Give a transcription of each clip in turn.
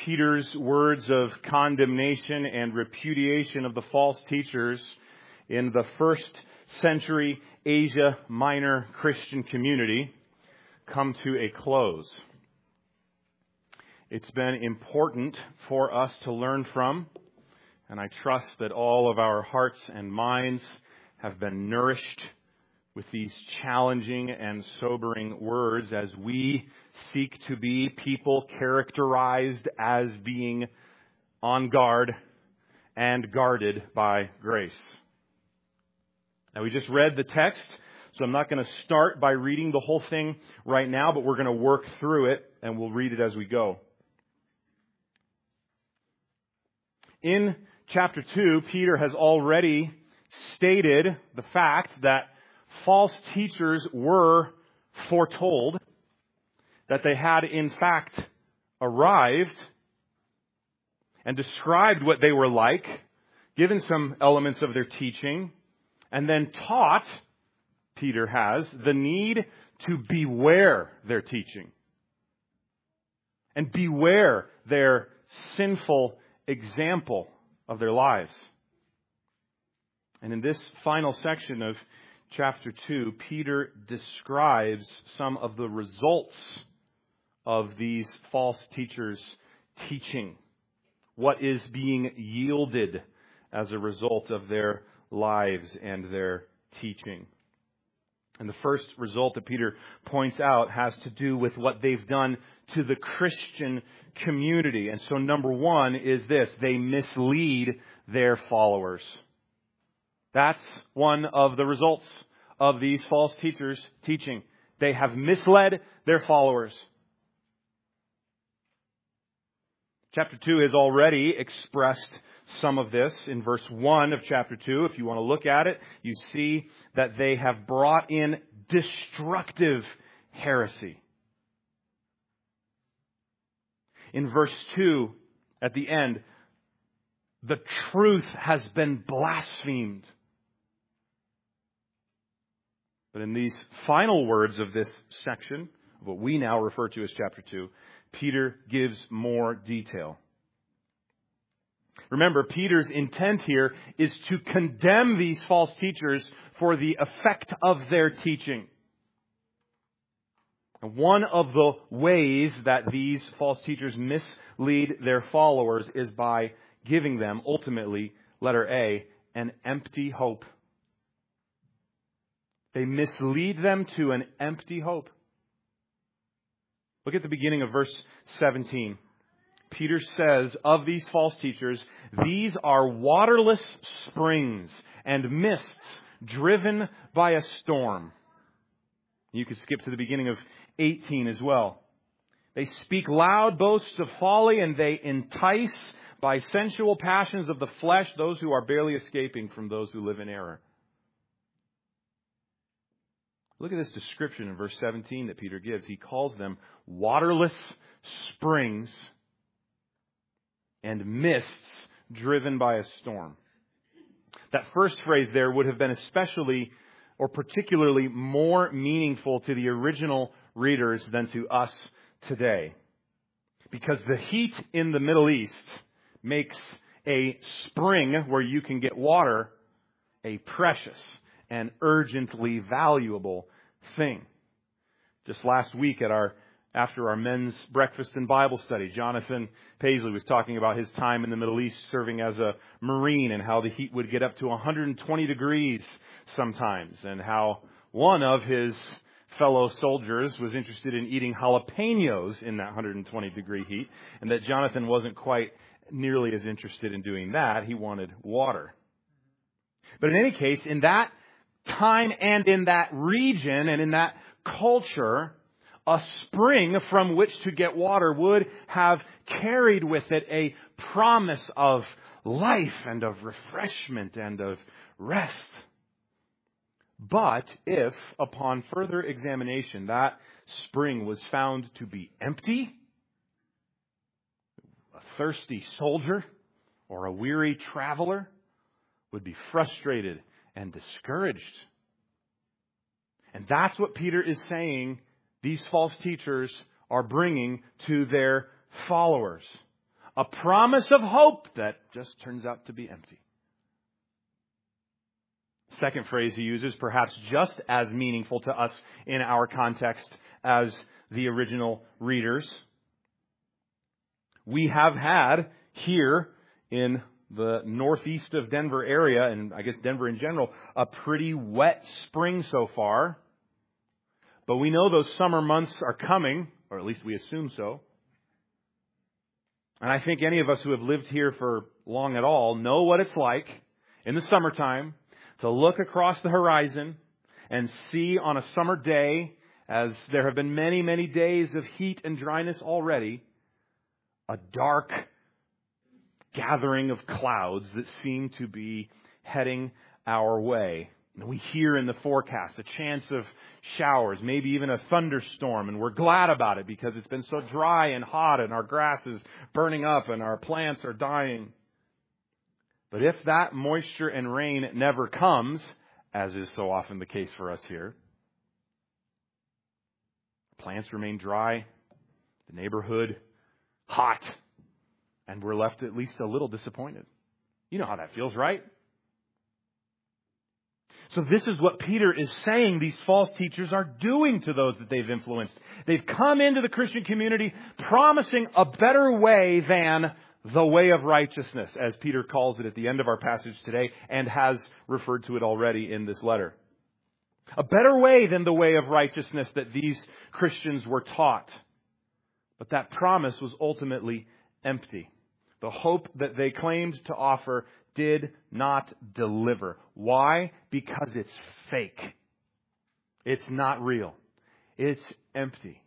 Peter's words of condemnation and repudiation of the false teachers in the first century Asia Minor Christian community come to a close. It's been important for us to learn from, and I trust that all of our hearts and minds have been nourished with these challenging and sobering words as we seek to be people characterized as being on guard and guarded by grace. Now, we just read the text, so I'm not going to start by reading the whole thing right now, but we're going to work through it, and we'll read it as we go. In chapter 2, Peter has already stated the fact that false teachers were foretold, that they had in fact arrived, and described what they were like, given some elements of their teaching, and then taught, Peter has, the need to beware their teaching and beware their sinful example of their lives. And in this final section of chapter 2, Peter describes some of the results of these false teachers' teaching. What is being yielded as a result of their lives and their teaching. And the first result that Peter points out has to do with what they've done to the Christian community. And so number one is this: they mislead their followers. That's one of the results of these false teachers' teaching. They have misled their followers. Chapter 2 has already expressed some of this in verse 1 of chapter 2. If you want to look at it, you see that they have brought in destructive heresy. In verse 2, at the end, the truth has been blasphemed. But in these final words of this section, what we now refer to as chapter 2, Peter gives more detail. Remember, Peter's intent here is to condemn these false teachers for the effect of their teaching. And one of the ways that these false teachers mislead their followers is by giving them, ultimately, letter A, an empty hope. They mislead them to an empty hope. Look at the beginning of verse 17. Peter says of these false teachers, these are waterless springs and mists driven by a storm. You could skip to the beginning of 18 as well. They speak loud boasts of folly, and they entice by sensual passions of the flesh those who are barely escaping from those who live in error. Look at this description in verse 17 that Peter gives. He calls them waterless springs and mists driven by a storm. That first phrase there would have been especially or particularly more meaningful to the original readers than to us today. Because the heat in the Middle East makes a spring where you can get water a precious and urgently valuable thing. Just last week after our men's breakfast and Bible study, Jonathan Paisley was talking about his time in the Middle East serving as a Marine and how the heat would get up to 120 degrees sometimes, and how one of his fellow soldiers was interested in eating jalapenos in that 120 degree heat, and that Jonathan wasn't quite nearly as interested in doing that. He wanted water. But in any case, in that time and in that region and in that culture, a spring from which to get water would have carried with it a promise of life and of refreshment and of rest. But if, upon further examination, that spring was found to be empty, a thirsty soldier or a weary traveler would be frustrated and discouraged. And that's what Peter is saying these false teachers are bringing to their followers. A promise of hope that just turns out to be empty. Second phrase he uses, perhaps just as meaningful to us in our context as the original readers. We have had here in the northeast of Denver area, and I guess Denver in general, a pretty wet spring so far. But we know those summer months are coming, or at least we assume so. And I think any of us who have lived here for long at all know what it's like in the summertime to look across the horizon and see on a summer day, as there have been many, many days of heat and dryness already, a dark gathering of clouds that seem to be heading our way. And we hear in the forecast a chance of showers, maybe even a thunderstorm, and we're glad about it because it's been so dry and hot and our grass is burning up and our plants are dying. But if that moisture and rain never comes, as is so often the case for us here, plants remain dry, the neighborhood hot, and we're left at least a little disappointed. You know how that feels, right? So this is what Peter is saying these false teachers are doing to those that they've influenced. They've come into the Christian community promising a better way than the way of righteousness, as Peter calls it at the end of our passage today and has referred to it already in this letter. A better way than the way of righteousness that these Christians were taught. But that promise was ultimately empty. The hope that they claimed to offer did not deliver. Why? Because it's fake. It's not real. It's empty.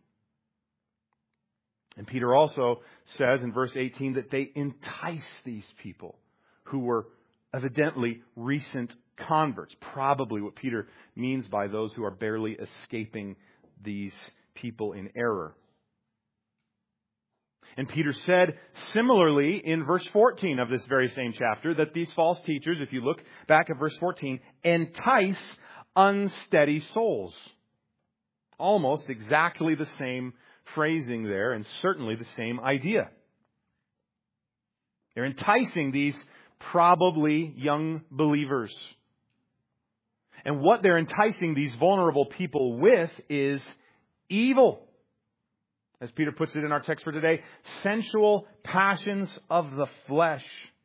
And Peter also says in verse 18 that they entice these people who were evidently recent converts. Probably what Peter means by those who are barely escaping these people in error. And Peter said similarly in verse 14 of this very same chapter that these false teachers, if you look back at verse 14, entice unsteady souls. Almost exactly the same phrasing there and certainly the same idea. They're enticing these probably young believers. And what they're enticing these vulnerable people with is evil. As Peter puts it in our text for today, sensual passions of the flesh.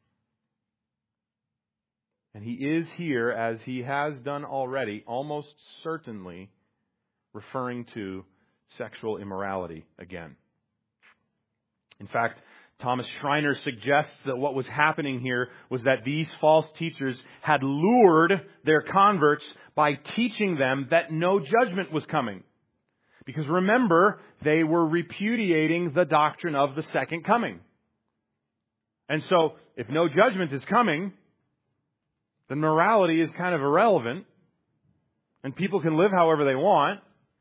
And he is here, as he has done already, almost certainly referring to sexual immorality again. In fact, Thomas Schreiner suggests that what was happening here was that these false teachers had lured their converts by teaching them that no judgment was coming. Because remember, they were repudiating the doctrine of the second coming. And so, if no judgment is coming, then morality is kind of irrelevant, and people can live however they want,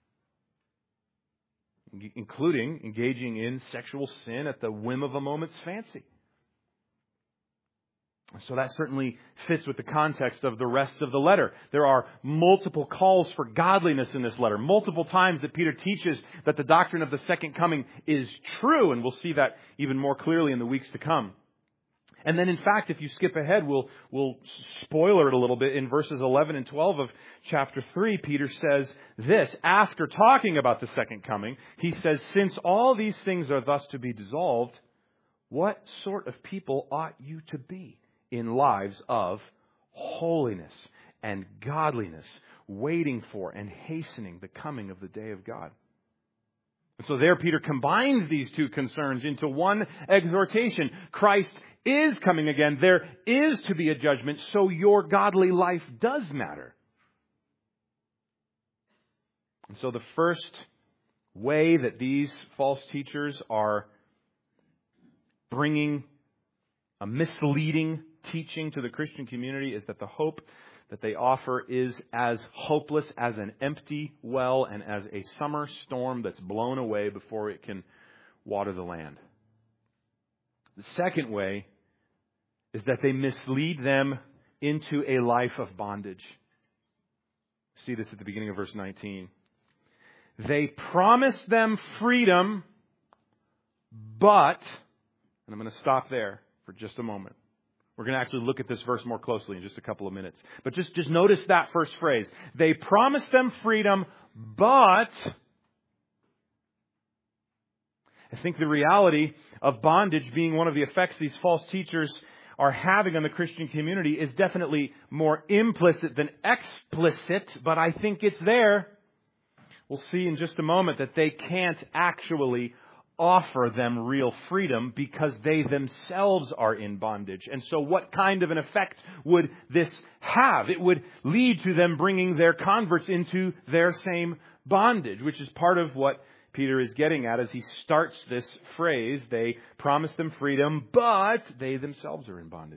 including engaging in sexual sin at the whim of a moment's fancy. So that certainly fits with the context of the rest of the letter. There are multiple calls for godliness in this letter. Multiple times that Peter teaches that the doctrine of the second coming is true. And we'll see that even more clearly in the weeks to come. And then, in fact, if you skip ahead, we'll spoiler it a little bit. In verses 11 and 12 of chapter 3, Peter says this. After talking about the second coming, he says, since all these things are thus to be dissolved, what sort of people ought you to be in lives of holiness and godliness, waiting for and hastening the coming of the day of God? And so there Peter combines these two concerns into one exhortation. Christ is coming again. There is to be a judgment, so your godly life does matter. And so the first way that these false teachers are bringing a misleading teaching to the Christian community is that the hope that they offer is as hopeless as an empty well and as a summer storm that's blown away before it can water the land. The second way is that they mislead them into a life of bondage. See this at the beginning of verse 19. They promise them freedom, but And I'm going to stop there for just a moment. We're going to actually look at this verse more closely in just a couple of minutes. But just notice that first phrase. They promised them freedom, but I think the reality of bondage being one of the effects these false teachers are having on the Christian community is definitely more implicit than explicit, but I think it's there. We'll see in just a moment that they can't actually offer them real freedom because they themselves are in bondage. And so what kind of an effect would this have? It would lead to them bringing their converts into their same bondage, which is part of what Peter is getting at as he starts this phrase. They promise them freedom, but they themselves are in bondage.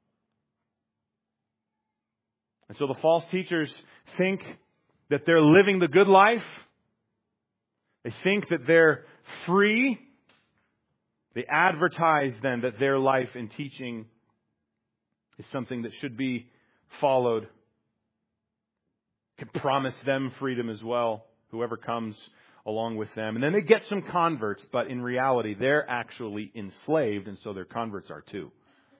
And so the false teachers think that they're living the good life. They think that they're free. They advertise then that their life and teaching is something that should be followed. Can promise them freedom as well, whoever comes along with them. And then they get some converts, but in reality, they're actually enslaved, and so their converts are too.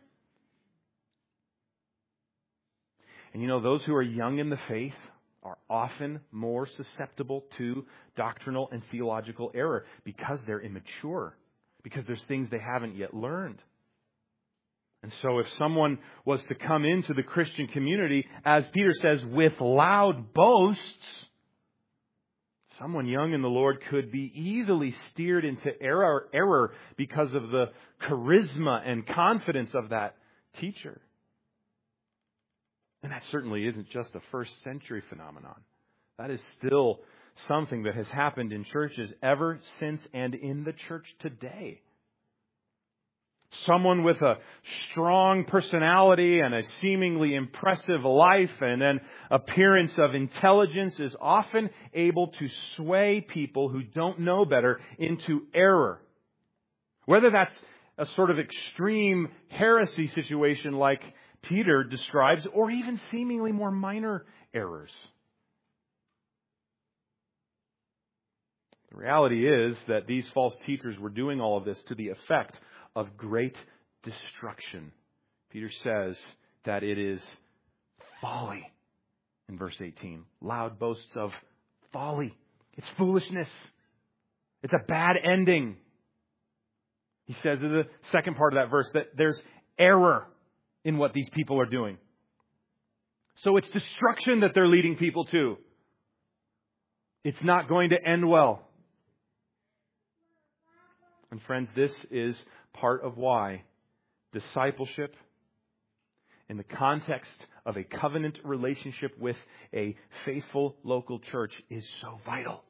And you know, those who are young in the faith are often more susceptible to doctrinal and theological error because they're immature, because there's things they haven't yet learned. And so if someone was to come into the Christian community, as Peter says, with loud boasts, someone young in the Lord could be easily steered into error because of the charisma and confidence of that teacher. And that certainly isn't just a first century phenomenon. That is still something that has happened in churches ever since and in the church today. Someone with a strong personality and a seemingly impressive life and an appearance of intelligence is often able to sway people who don't know better into error. Whether that's a sort of extreme heresy situation like Peter describes, or even seemingly more minor errors. The reality is that these false teachers were doing all of this to the effect of great destruction. Peter says that it is folly in verse 18. Loud boasts of folly. It's foolishness. It's a bad ending. He says in the second part of that verse that there's error in what these people are doing. So it's destruction that they're leading people to. It's not going to end well. And friends, this is part of why discipleship in the context of a covenant relationship with a faithful local church is so vital.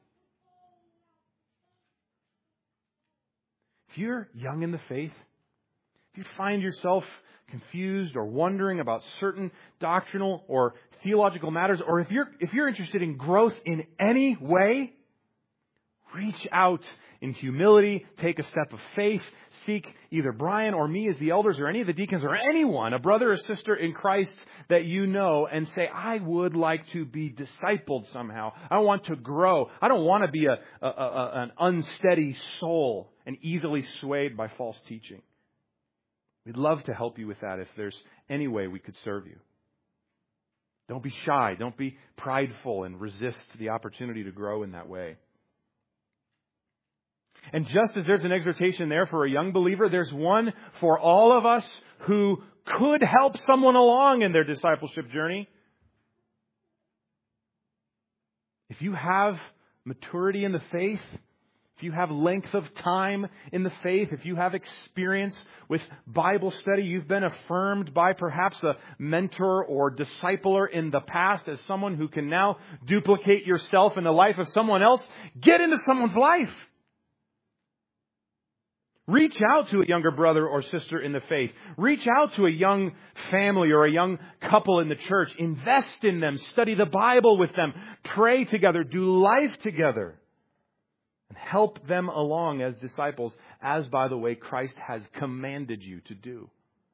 If you're young in the faith, if you find yourself confused or wondering about certain doctrinal or theological matters, or if you're interested in growth in any way, reach out in humility, take a step of faith, seek either Brian or me as the elders or any of the deacons or anyone, a brother or sister in Christ that you know, and say, I would like to be discipled somehow. I want to grow. I don't want to be an unsteady soul and easily swayed by false teaching. We'd love to help you with that if there's any way we could serve you. Don't be shy. Don't be prideful and resist the opportunity to grow in that way. And just as there's an exhortation there for a young believer, there's one for all of us who could help someone along in their discipleship journey. If you have maturity in the faith, if you have length of time in the faith, if you have experience with Bible study, you've been affirmed by perhaps a mentor or discipler in the past as someone who can now duplicate yourself in the life of someone else, get into someone's life. Reach out to a younger brother or sister in the faith. Reach out to a young family or a young couple in the church. Invest in them. Study the Bible with them. Pray together. Do life together. And help them along as disciples, as, by the way, Christ has commanded you to do.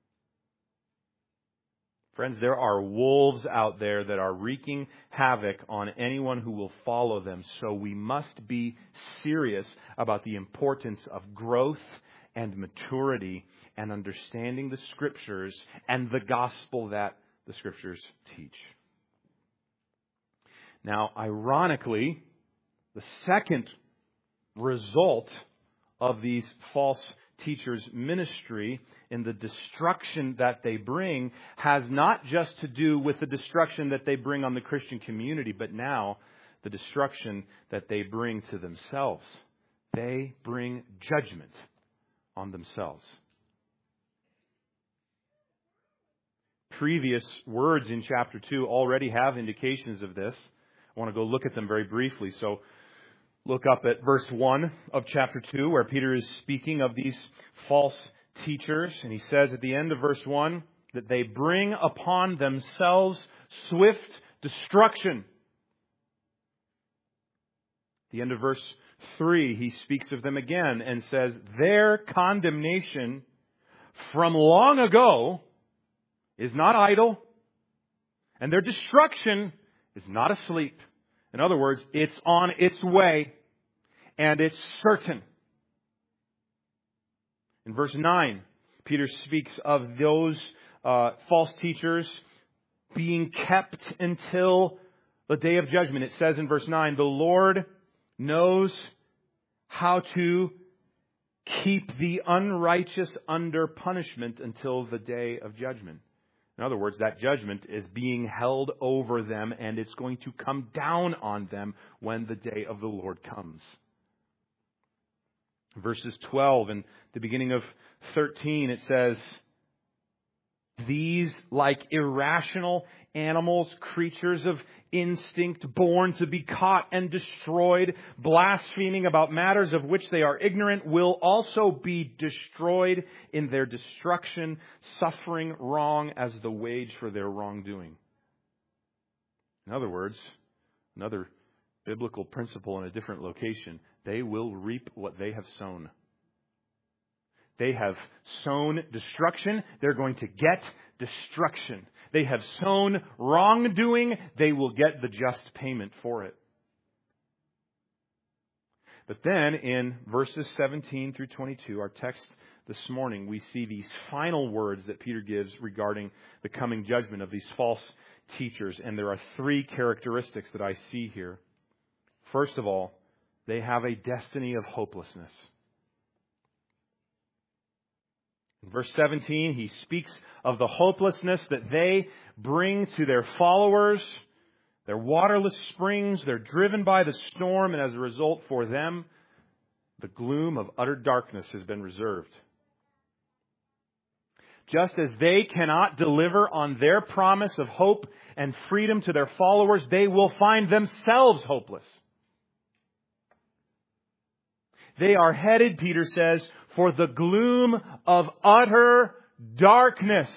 Friends, there are wolves out there that are wreaking havoc on anyone who will follow them. So we must be serious about the importance of growth and maturity and understanding the Scriptures and the gospel that the Scriptures teach. Now, ironically, the second result of these false teachers' ministry in the destruction that they bring has not just to do with the destruction that they bring on the Christian community, but now the destruction that they bring to themselves. They bring judgment on themselves. Previous words in chapter 2 already have indications of this. I want to go look at them very briefly. So look up at verse 1 of chapter 2, where Peter is speaking of these false teachers. And he says at the end of verse 1 that they bring upon themselves swift destruction. At the end of verse 3, he speaks of them again and says, their condemnation from long ago is not idle, and their destruction is not asleep. In other words, it's on its way, and it's certain. In verse 9, Peter speaks of those false teachers being kept until the day of judgment. It says in verse 9, the Lord knows how to keep the unrighteous under punishment until the day of judgment. In other words, that judgment is being held over them, and it's going to come down on them when the day of the Lord comes. Verses 12 and the beginning of 13, it says, these, like irrational animals, creatures of instinct, born to be caught and destroyed, blaspheming about matters of which they are ignorant, will also be destroyed in their destruction, suffering wrong as the wage for their wrongdoing. In other words, another biblical principle in a different location, they will reap what they have sown. They have sown destruction. They're going to get destruction. They have sown wrongdoing. They will get the just payment for it. But then in verses 17 through 22, our text this morning, we see these final words that Peter gives regarding the coming judgment of these false teachers. And there are three characteristics that I see here. First of all, they have a destiny of hopelessness. In verse 17, he speaks of the hopelessness that they bring to their followers. They're waterless springs. They're driven by the storm. And as a result, for them, the gloom of utter darkness has been reserved. Just as they cannot deliver on their promise of hope and freedom to their followers, they will find themselves hopeless. They are headed, Peter says, for the gloom of utter darkness.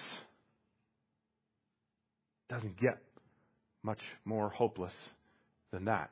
Doesn't get much more hopeless than that.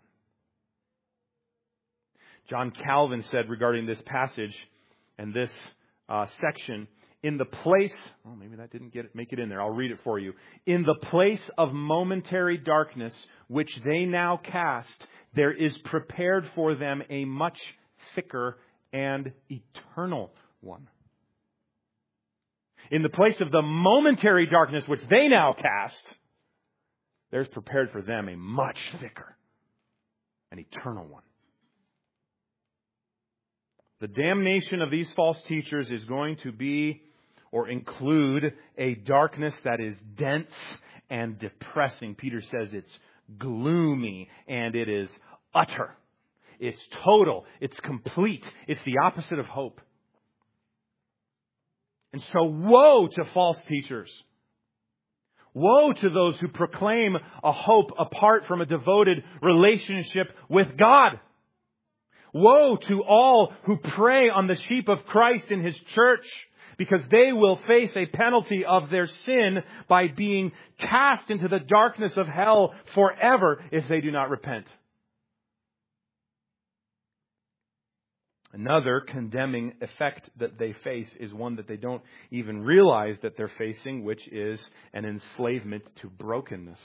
John Calvin said regarding this passage and this section, in the place, maybe that didn't make it in there. I'll read it for you. In the place of momentary darkness, which they now cast, there is prepared for them a much thicker and eternal one. In the place of the momentary darkness which they now cast, there's prepared for them a much thicker and eternal one. The damnation of these false teachers is going to be or include a darkness that is dense and depressing. Peter says it's gloomy and it is utter. It's total. It's complete. It's the opposite of hope. And so woe to false teachers. Woe to those who proclaim a hope apart from a devoted relationship with God. Woe to all who prey on the sheep of Christ in His church, because they will face a penalty of their sin by being cast into the darkness of hell forever if they do not repent. Another condemning effect that they face is one that they don't even realize that they're facing, which is an enslavement to brokenness.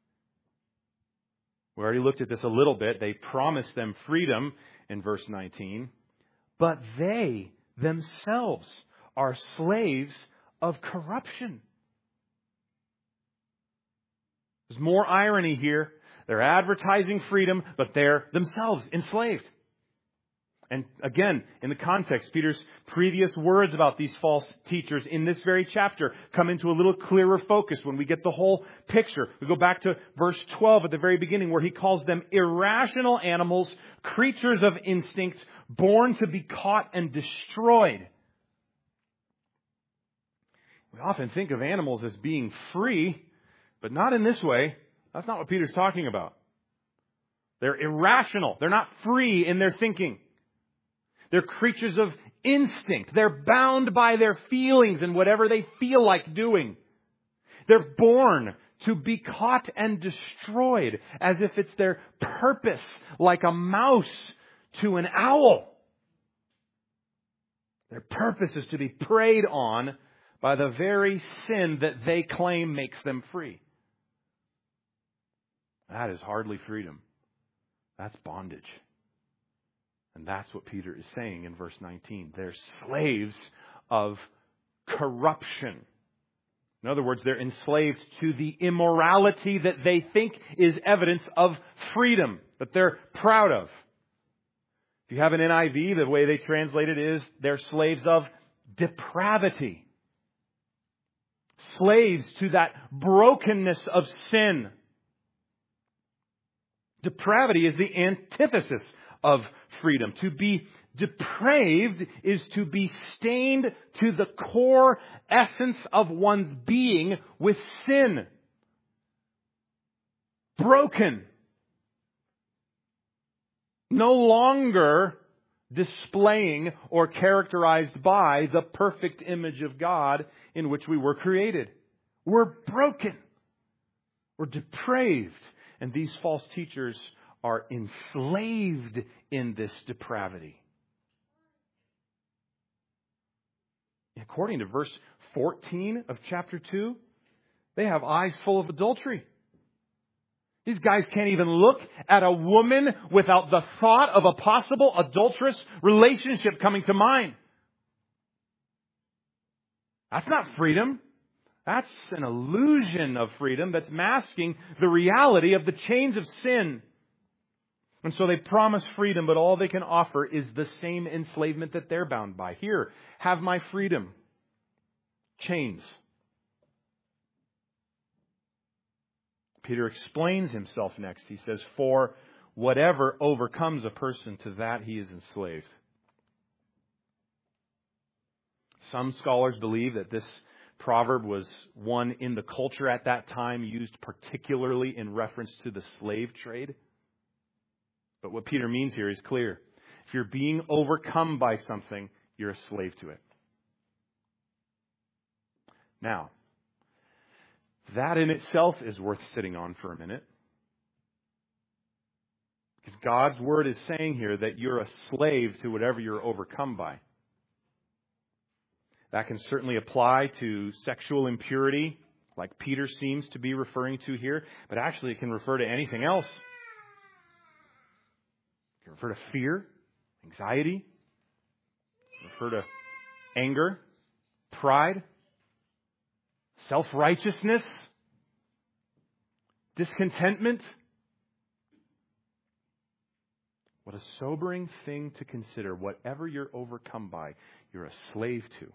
We already looked at this a little bit. They promise them freedom in verse 19, but they themselves are slaves of corruption. There's more irony here. They're advertising freedom, but they're themselves enslaved. And again, in the context, Peter's previous words about these false teachers in this very chapter come into a little clearer focus when we get the whole picture. We go back to verse 12 at the very beginning where he calls them irrational animals, creatures of instinct, born to be caught and destroyed. We often think of animals as being free, but not in this way. That's not what Peter's talking about. They're irrational. They're not free in their thinking. They're creatures of instinct. They're bound by their feelings and whatever they feel like doing. They're born to be caught and destroyed as if it's their purpose, like a mouse to an owl. Their purpose is to be preyed on by the very sin that they claim makes them free. That is hardly freedom. That's bondage. And that's what Peter is saying in verse 19. They're slaves of corruption. In other words, they're enslaved to the immorality that they think is evidence of freedom, that they're proud of. If you have an NIV, the way they translate it is they're slaves of depravity. Slaves to that brokenness of sin. Depravity is the antithesis of freedom. To be depraved is to be stained to the core essence of one's being with sin. Broken. No longer displaying or characterized by the perfect image of God in which we were created. We're broken. We're depraved. And these false teachers are enslaved in this depravity. According to verse 14 of chapter 2, they have eyes full of adultery. These guys can't even look at a woman without the thought of a possible adulterous relationship coming to mind. That's not freedom. That's an illusion of freedom that's masking the reality of the chains of sin. And so they promise freedom, but all they can offer is the same enslavement that they're bound by. Here, have my freedom. Chains. Peter explains himself next. He says, for whatever overcomes a person, to that he is enslaved. Some scholars believe that this proverb was one in the culture at that time used particularly in reference to the slave trade. But what Peter means here is clear. If you're being overcome by something, you're a slave to it. Now, that in itself is worth sitting on for a minute. Because God's Word is saying here that you're a slave to whatever you're overcome by. That can certainly apply to sexual impurity, like Peter seems to be referring to here. But actually it can refer to anything else. It can refer to fear, anxiety. It can refer to anger, pride, self-righteousness, discontentment. What a sobering thing to consider. Whatever you're overcome by, you're a slave to.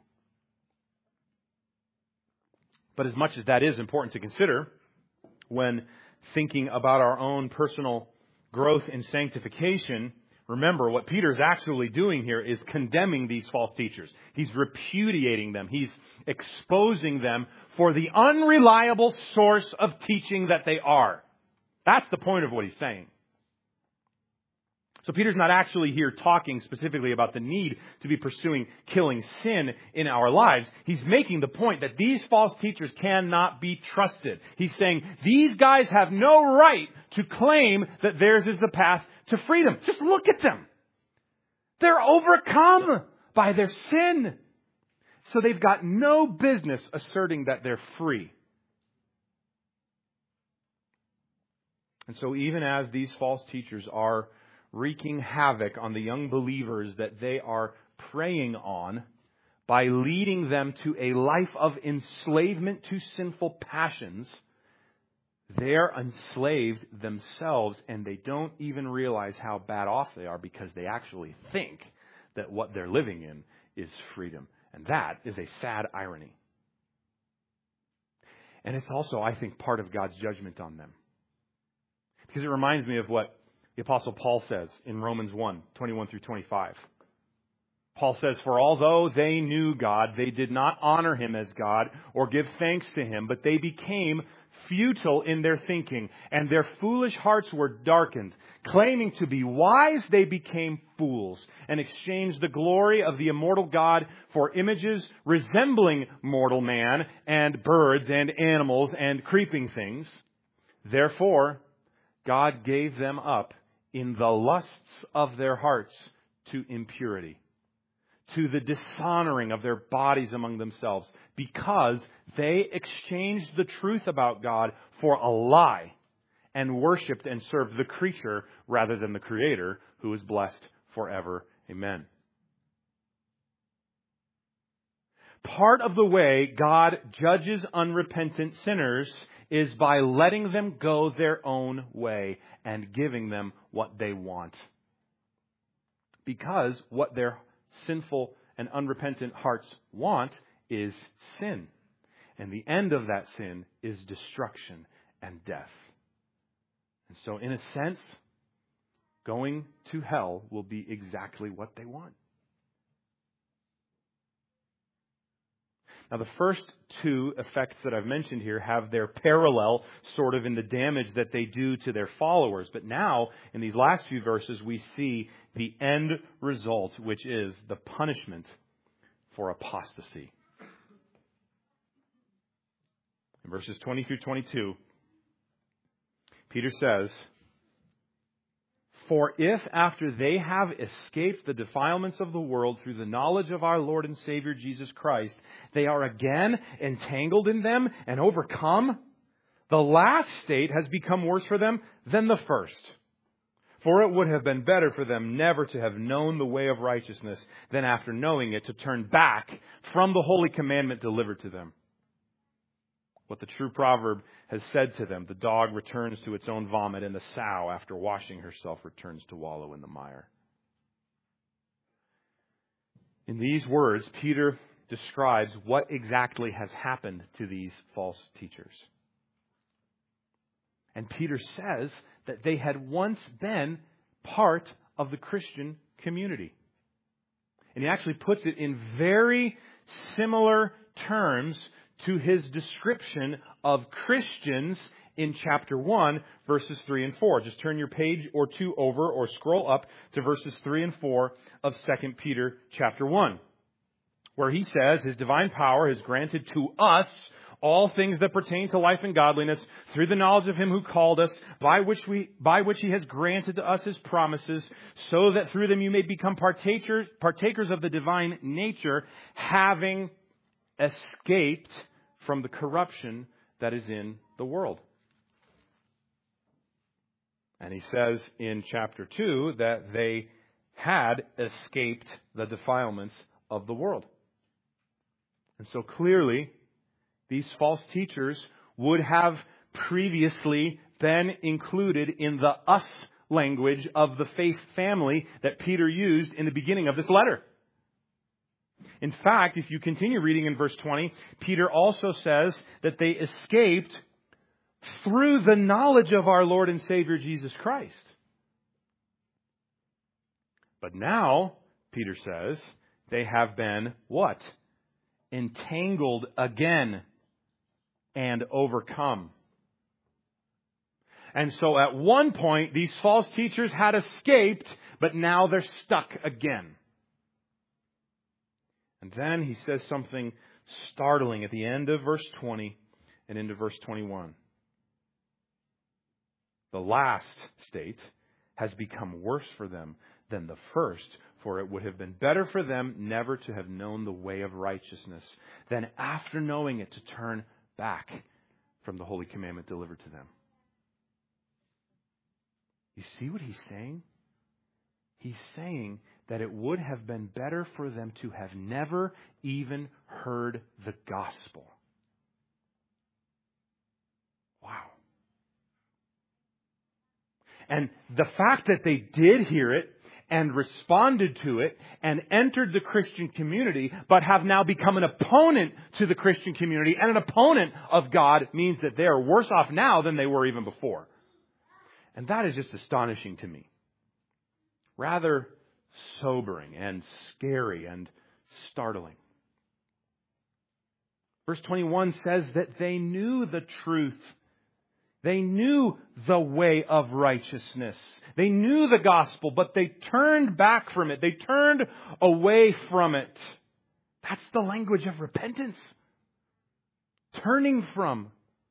But as much as that is important to consider when thinking about our own personal growth in sanctification, remember what Peter's actually doing here is condemning these false teachers. He's repudiating them. He's exposing them for the unreliable source of teaching that they are. That's the point of what he's saying. So Peter's not actually here talking specifically about the need to be pursuing killing sin in our lives. He's making the point that these false teachers cannot be trusted. He's saying these guys have no right to claim that theirs is the path to freedom. Just look at them. They're overcome by their sin. So they've got no business asserting that they're free. And so even as these false teachers are wreaking havoc on the young believers that they are preying on by leading them to a life of enslavement to sinful passions. They're enslaved themselves, and they don't even realize how bad off they are because they actually think that what they're living in is freedom. And that is a sad irony. And it's also, I think, part of God's judgment on them. Because it reminds me of what the Apostle Paul says in Romans 1, 21 through 25. Paul says, "For although they knew God, they did not honor Him as God or give thanks to Him, but they became futile in their thinking, and their foolish hearts were darkened. Claiming to be wise, they became fools, and exchanged the glory of the immortal God for images resembling mortal man, and birds, and animals, and creeping things. Therefore, God gave them up in the lusts of their hearts to impurity, to the dishonoring of their bodies among themselves, because they exchanged the truth about God for a lie and worshipped and served the creature rather than the Creator, who is blessed forever. Amen." Part of the way God judges unrepentant sinners is by letting them go their own way and giving them what they want. Because what their sinful and unrepentant hearts want is sin. And the end of that sin is destruction and death. And so, in a sense, going to hell will be exactly what they want. Now, the first two effects that I've mentioned here have their parallel sort of in the damage that they do to their followers. But now, in these last few verses, we see the end result, which is the punishment for apostasy. In verses 20 through 22, Peter says, "For if after they have escaped the defilements of the world through the knowledge of our Lord and Savior Jesus Christ, they are again entangled in them and overcome, the last state has become worse for them than the first. For it would have been better for them never to have known the way of righteousness than after knowing it to turn back from the holy commandment delivered to them. What the true proverb has said to them, the dog returns to its own vomit, and the sow, after washing herself, returns to wallow in the mire." In these words, Peter describes what exactly has happened to these false teachers. And Peter says that they had once been part of the Christian community. And he actually puts it in very similar terms to his description of Christians in chapter 1, verses 3 and 4. Just turn your page or two over or scroll up to verses 3 and 4 of 2 Peter chapter 1, where he says, "His divine power has granted to us all things that pertain to life and godliness through the knowledge of Him who called us, by which He has granted to us His promises, so that through them you may become partakers of the divine nature, having escaped from the corruption that is in the world." And he says in chapter 2 that they had escaped the defilements of the world. And so clearly, these false teachers would have previously been included in the us language of the faith family that Peter used in the beginning of this letter. In fact, if you continue reading in verse 20, Peter also says that they escaped through the knowledge of our Lord and Savior Jesus Christ. But now, Peter says, they have been what? Entangled again and overcome. And so at one point, these false teachers had escaped, but now they're stuck again. And then he says something startling at the end of verse 20 and into verse 21. The last state has become worse for them than the first, for it would have been better for them never to have known the way of righteousness than after knowing it to turn back from the holy commandment delivered to them. You see what he's saying? He's saying that it would have been better for them to have never even heard the gospel. Wow. And the fact that they did hear it and responded to it and entered the Christian community, but have now become an opponent to the Christian community and an opponent of God, means that they are worse off now than they were even before. And that is just astonishing to me. Rather sobering and scary and startling. Verse 21 says that they knew the truth. They knew the way of righteousness. They knew the gospel, but they turned back from it. They turned away from it. That's the language of repentance. Turning from.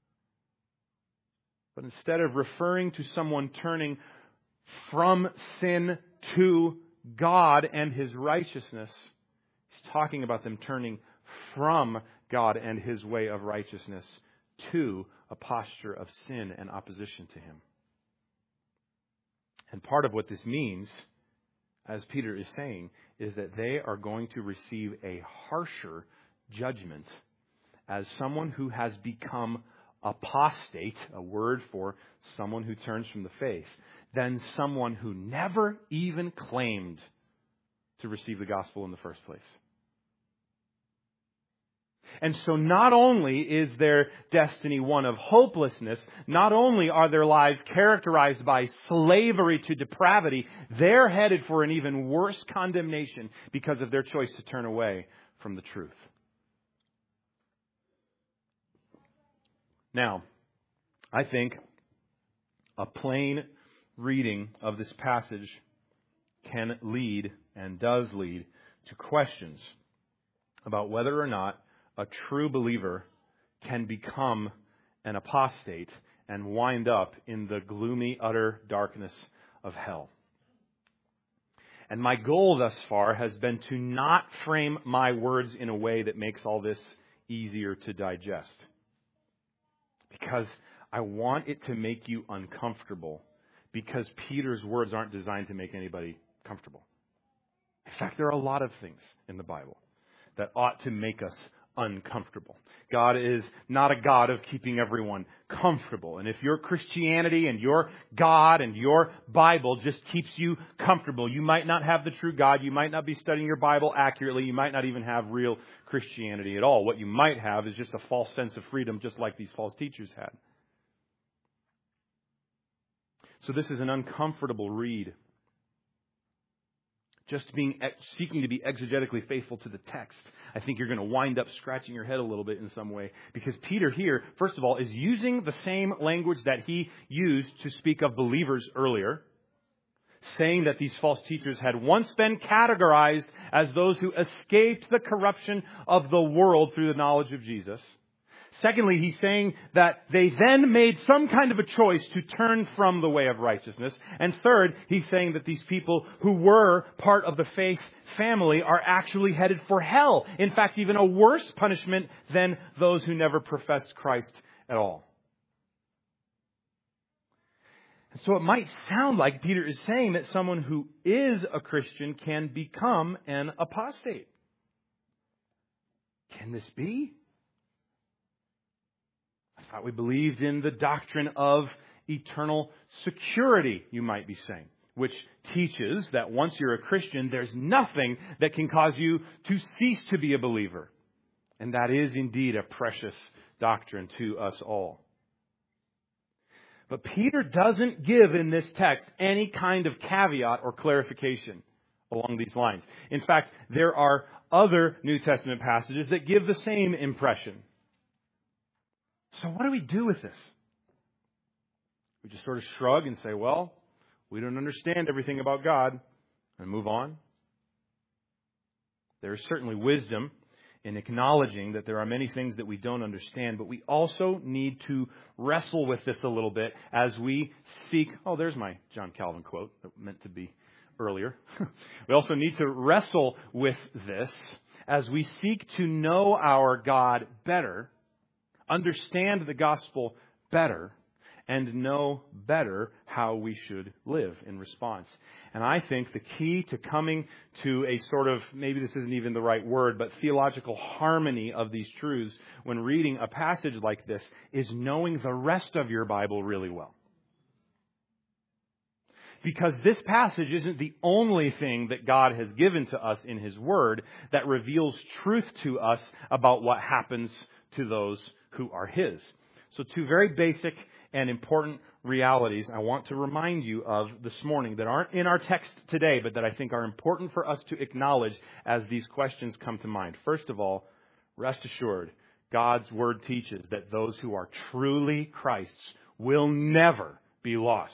But instead of referring to someone turning from sin to God and His righteousness, He's talking about them turning from God and His way of righteousness to a posture of sin and opposition to Him. And part of what this means, as Peter is saying, is that they are going to receive a harsher judgment as someone who has become apostate, a word for someone who turns from the faith, than someone who never even claimed to receive the gospel in the first place. And so not only is their destiny one of hopelessness, not only are their lives characterized by slavery to depravity, they're headed for an even worse condemnation because of their choice to turn away from the truth. Now, I think a plain reading of this passage can lead and does lead to questions about whether or not a true believer can become an apostate and wind up in the gloomy, utter darkness of hell. And my goal thus far has been to not frame my words in a way that makes all this easier to digest. Because I want it to make you uncomfortable. Because Peter's words aren't designed to make anybody comfortable. In fact, there are a lot of things in the Bible that ought to make us uncomfortable. God is not a God of keeping everyone comfortable. And if your Christianity and your God and your Bible just keeps you comfortable, you might not have the true God. You might not be studying your Bible accurately. You might not even have real Christianity at all. What you might have is just a false sense of freedom, just like these false teachers had. So this is an uncomfortable read. Just seeking to be exegetically faithful to the text, I think you're going to wind up scratching your head a little bit in some way. Because Peter here, first of all, is using the same language that he used to speak of believers earlier, saying that these false teachers had once been categorized as those who escaped the corruption of the world through the knowledge of Jesus. Secondly, he's saying that they then made some kind of a choice to turn from the way of righteousness. And third, he's saying that these people who were part of the faith family are actually headed for hell. In fact, even a worse punishment than those who never professed Christ at all. And so it might sound like Peter is saying that someone who is a Christian can become an apostate. Can this be? I thought we believed in the doctrine of eternal security, you might be saying, which teaches that once you're a Christian, there's nothing that can cause you to cease to be a believer. And that is indeed a precious doctrine to us all. But Peter doesn't give in this text any kind of caveat or clarification along these lines. In fact, there are other New Testament passages that give the same impression. So what do we do with this? We just sort of shrug and say, well, we don't understand everything about God, and move on. There is certainly wisdom in acknowledging that there are many things that we don't understand, but we also need to wrestle with this a little bit as we seek... Oh, there's my John Calvin quote that meant to be earlier. We also need to wrestle with this as we seek to know our God better, understand the gospel better, and know better how we should live in response. And I think the key to coming to a sort of, maybe this isn't even the right word, but theological harmony of these truths when reading a passage like this is knowing the rest of your Bible really well. Because this passage isn't the only thing that God has given to us in His Word that reveals truth to us about what happens to those who are His. So two very basic and important realities I want to remind you of this morning that aren't in our text today, but that I think are important for us to acknowledge as these questions come to mind. First of all, rest assured, God's Word teaches that those who are truly Christ's will never be lost.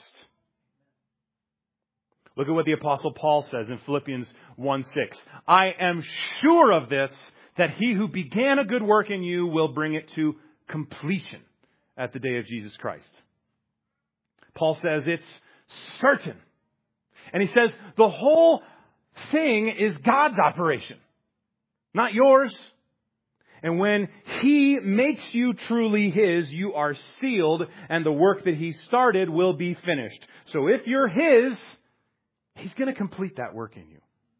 Look at what the Apostle Paul says in Philippians 1:6. I am sure of this, that he who began a good work in you will bring it to completion at the day of Jesus Christ. Paul says it's certain. And he says the whole thing is God's operation, not yours. And when He makes you truly His, you are sealed, and the work that He started will be finished. So if you're His, He's going to complete that work in you.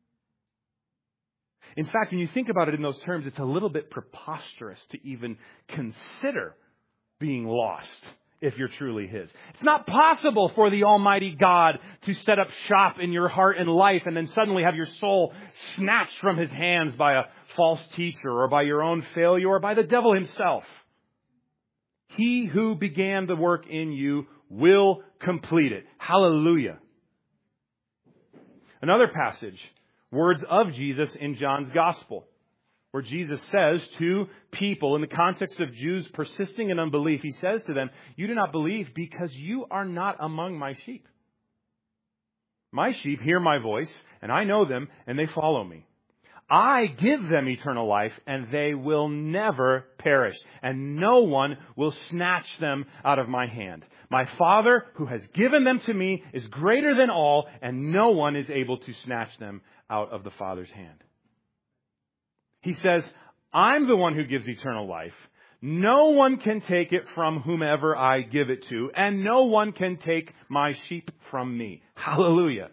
In fact, when you think about it in those terms, it's a little bit preposterous to even consider being lost if you're truly His. It's not possible for the Almighty God to set up shop in your heart and life and then suddenly have your soul snatched from His hands by a false teacher or by your own failure or by the devil himself. He who began the work in you will complete it. Hallelujah. Another passage, words of Jesus in John's Gospel, where Jesus says to people in the context of Jews persisting in unbelief, He says to them, you do not believe because you are not among my sheep. My sheep hear my voice, and I know them, and they follow me. I give them eternal life, and they will never perish, and no one will snatch them out of my hand. My Father, who has given them to me, is greater than all, and no one is able to snatch them out of the Father's hand. He says, I'm the one who gives eternal life. No one can take it from whomever I give it to, and no one can take my sheep from me. Hallelujah.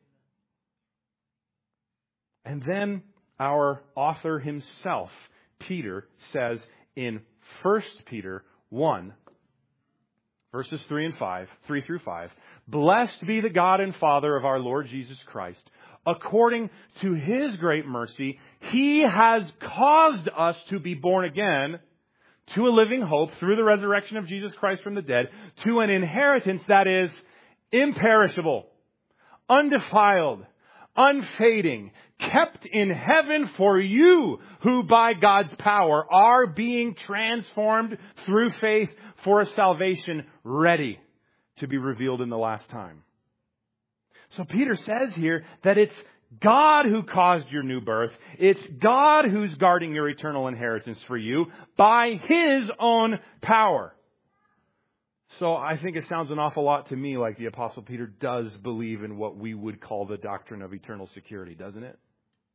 And then our author himself, Peter, says in 1 Peter 1, verses 3 through 5, blessed be the God and Father of our Lord Jesus Christ. According to His great mercy, He has caused us to be born again to a living hope through the resurrection of Jesus Christ from the dead, to an inheritance that is imperishable, undefiled, unfading, kept in heaven for you, who by God's power are being transformed through faith for a salvation ready to be revealed in the last time. So Peter says here that it's God who caused your new birth. It's God who's guarding your eternal inheritance for you by His own power. So I think it sounds an awful lot to me like the Apostle Peter does believe in what we would call the doctrine of eternal security, doesn't it?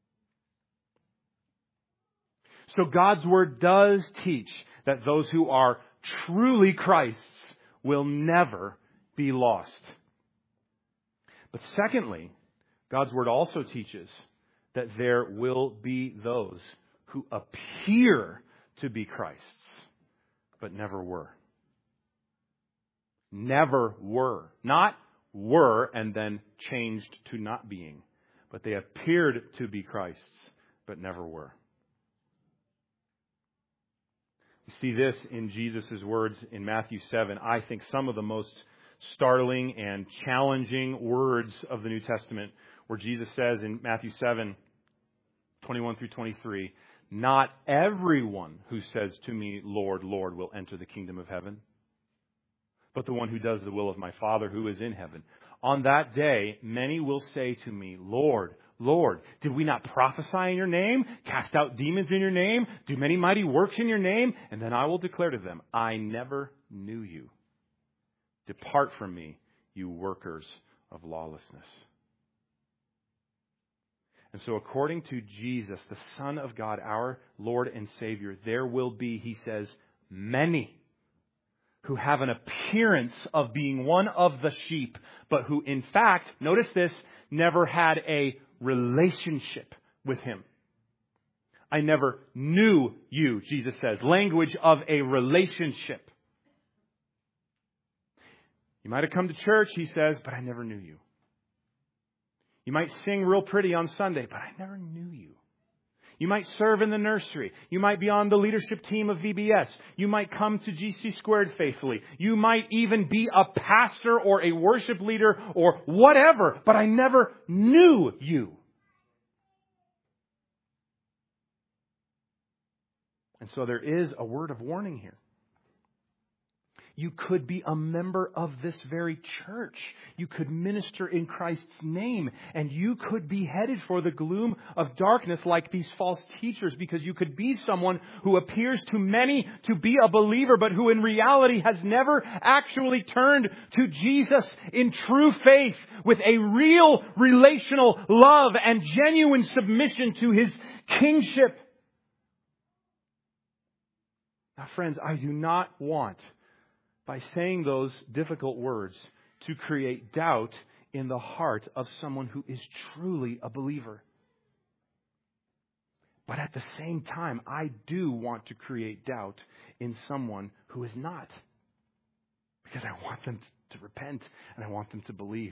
So God's Word does teach that those who are truly Christ's will never be lost. But secondly, God's Word also teaches that there will be those who appear to be Christ's, but never were. Never were. Not were and then changed to not being, but they appeared to be Christ's, but never were. We see this in Jesus' words in Matthew 7. I think some of the most startling and challenging words of the New Testament, where Jesus says in Matthew 7, 21 through 23, not everyone who says to me, Lord, Lord, will enter the kingdom of heaven, but the one who does the will of my Father who is in heaven. On that day, many will say to me, Lord, Lord, did we not prophesy in your name, cast out demons in your name, do many mighty works in your name? And then I will declare to them, I never knew you. Depart from me, you workers of lawlessness. And so according to Jesus, the Son of God, our Lord and Savior, there will be, He says, many who have an appearance of being one of the sheep, but who in fact, notice this, never had a relationship with Him. I never knew you, Jesus says. Language of a relationship. You might have come to church, He says, but I never knew you. You might sing real pretty on Sunday, but I never knew you. You might serve in the nursery. You might be on the leadership team of VBS. You might come to GC Squared faithfully. You might even be a pastor or a worship leader or whatever, but I never knew you. And so there is a word of warning here. You could be a member of this very church. You could minister in Christ's name. And you could be headed for the gloom of darkness like these false teachers, because you could be someone who appears to many to be a believer, but who in reality has never actually turned to Jesus in true faith with a real relational love and genuine submission to His kingship. Now, friends, I do not want, by saying those difficult words, to create doubt in the heart of someone who is truly a believer. But at the same time, I do want to create doubt in someone who is not. Because I want them to repent and I want them to believe.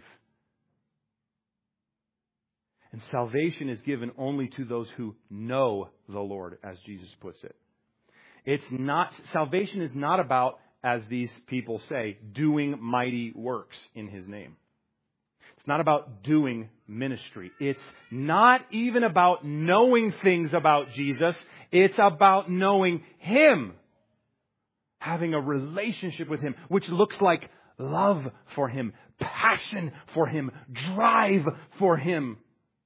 And salvation is given only to those who know the Lord, as Jesus puts it. Salvation is not about, as these people say, doing mighty works in His name. It's not about doing ministry. It's not even about knowing things about Jesus. It's about knowing Him. Having a relationship with Him, which looks like love for Him, passion for Him, drive for Him.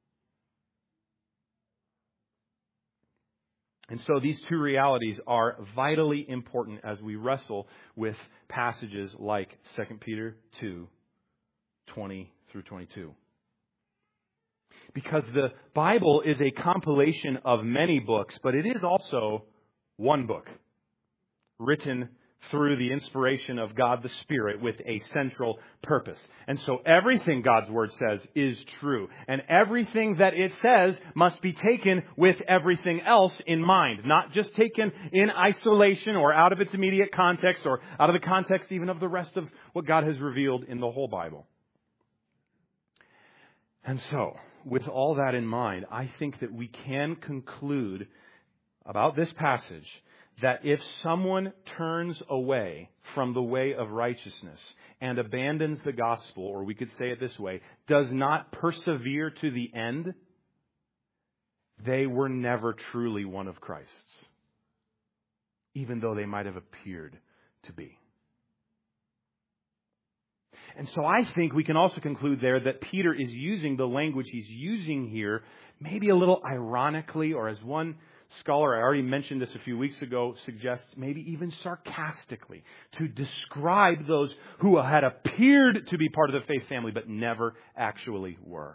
And so these two realities are vitally important as we wrestle with passages like 2 Peter 2, 20 through 22. Because the Bible is a compilation of many books, but it is also one book written through the inspiration of God the Spirit with a central purpose. And so everything God's Word says is true. And everything that it says must be taken with everything else in mind. Not just taken in isolation or out of its immediate context or out of the context even of the rest of what God has revealed in the whole Bible. And so, with all that in mind, I think that we can conclude about this passage that if someone turns away from the way of righteousness and abandons the gospel, or we could say it this way, does not persevere to the end, they were never truly one of Christ's, even though they might have appeared to be. And so I think we can also conclude there that Peter is using the language he's using here, maybe a little ironically, or as one scholar, I already mentioned this a few weeks ago, suggests maybe even sarcastically, to describe those who had appeared to be part of the faith family but never actually were.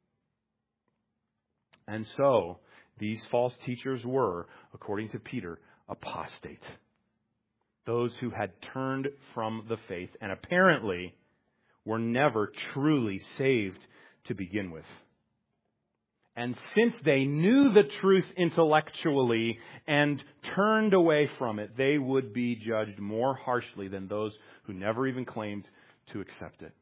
And so, these false teachers were, according to Peter, apostate. Those who had turned from the faith and apparently were never truly saved to begin with. And since they knew the truth intellectually and turned away from it, they would be judged more harshly than those who never even claimed to accept it.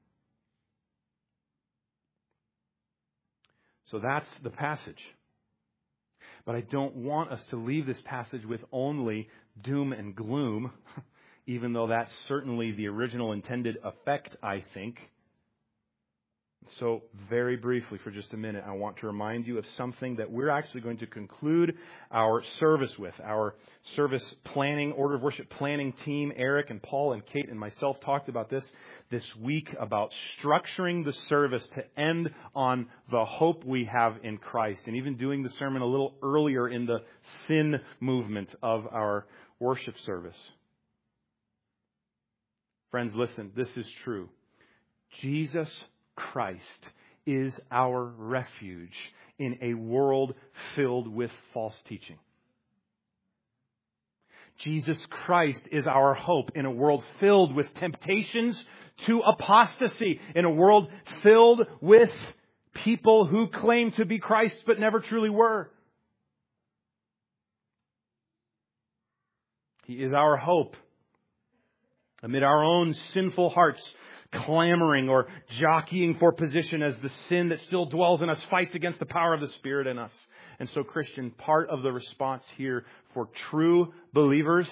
So that's the passage. But I don't want us to leave this passage with only doom and gloom, even though that's certainly the original intended effect, I think. So very briefly for just a minute, I want to remind you of something that we're actually going to conclude our service with. Our service planning, order of worship planning team, Eric and Paul and Kate and myself talked about this week, about structuring the service to end on the hope we have in Christ, and even doing the sermon a little earlier in the sin movement of our worship service. Friends, listen, this is true. Jesus Christ is our refuge in a world filled with false teaching. Jesus Christ is our hope in a world filled with temptations to apostasy, in a world filled with people who claim to be Christ but never truly were. He is our hope amid our own sinful hearts clamoring or jockeying for position as the sin that still dwells in us fights against the power of the Spirit in us. And so, Christian, part of the response here for true believers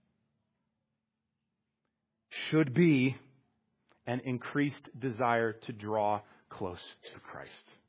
should be an increased desire to draw close to Christ.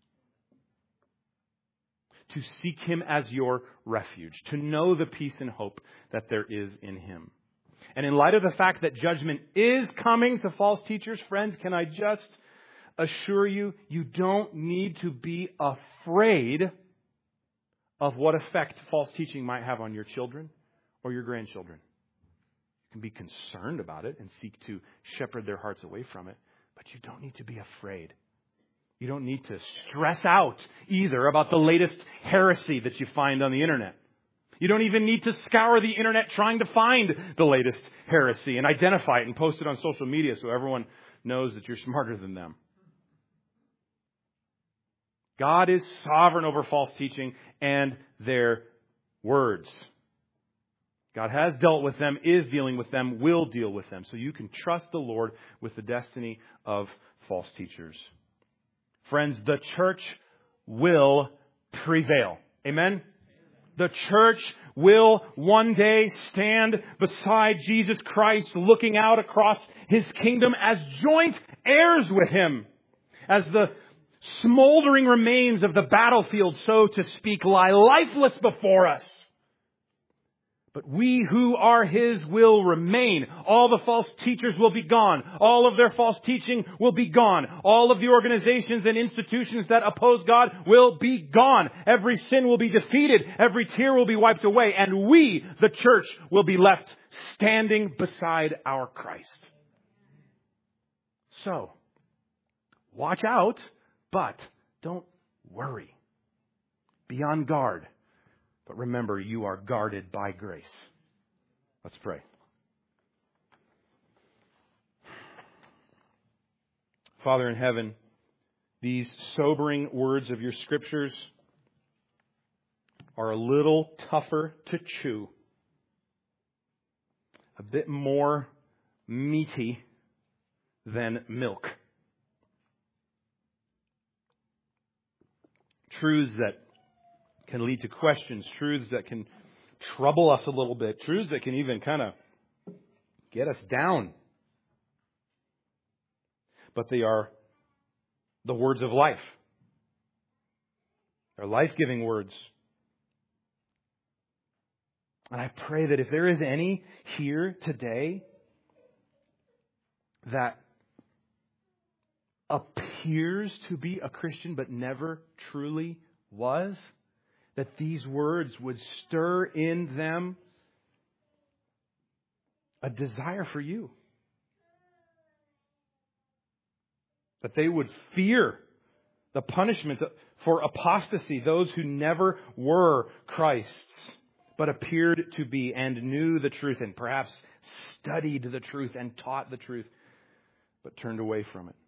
To seek Him as your refuge. To know the peace and hope that there is in Him. And in light of the fact that judgment is coming to false teachers, friends, can I just assure you, you don't need to be afraid of what effect false teaching might have on your children or your grandchildren. You can be concerned about it and seek to shepherd their hearts away from it, but you don't need to be afraid. You don't need to stress out either about the latest heresy that you find on the internet. You don't even need to scour the internet trying to find the latest heresy and identify it and post it on social media so everyone knows that you're smarter than them. God is sovereign over false teaching and their words. God has dealt with them, is dealing with them, will deal with them. So you can trust the Lord with the destiny of false teachers. Friends, the church will prevail. Amen? The church will one day stand beside Jesus Christ, looking out across His kingdom as joint heirs with Him. As the smoldering remains of the battlefield, so to speak, lie lifeless before us. But we who are His will remain. All the false teachers will be gone. All of their false teaching will be gone. All of the organizations and institutions that oppose God will be gone. Every sin will be defeated. Every tear will be wiped away. And we, the church, will be left standing beside our Christ. So, watch out, but don't worry. Be on guard. But remember, you are guarded by grace. Let's pray. Father in heaven, these sobering words of your Scriptures are a little tougher to chew, a bit more meaty than milk. Truths that can lead to questions, truths that can trouble us a little bit, truths that can even kind of get us down. But they are the words of life. They're life-giving words. And I pray that if there is any here today that appears to be a Christian but never truly was, that these words would stir in them a desire for you. That they would fear the punishment for apostasy, those who never were Christ's, but appeared to be and knew the truth and perhaps studied the truth and taught the truth, but turned away from it.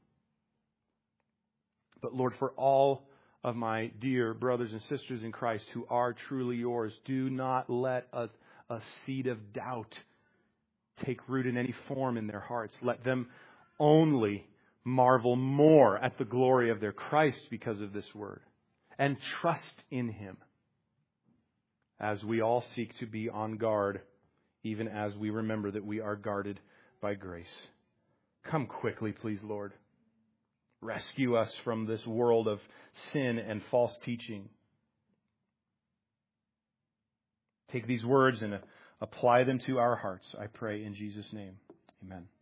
But Lord, for all of my dear brothers and sisters in Christ who are truly yours, do not let a seed of doubt take root in any form in their hearts. Let them only marvel more at the glory of their Christ because of this word, and trust in Him as we all seek to be on guard, even as we remember that we are guarded by grace. Come quickly, please, Lord. Rescue us from this world of sin and false teaching. Take these words and apply them to our hearts, I pray in Jesus' name. Amen.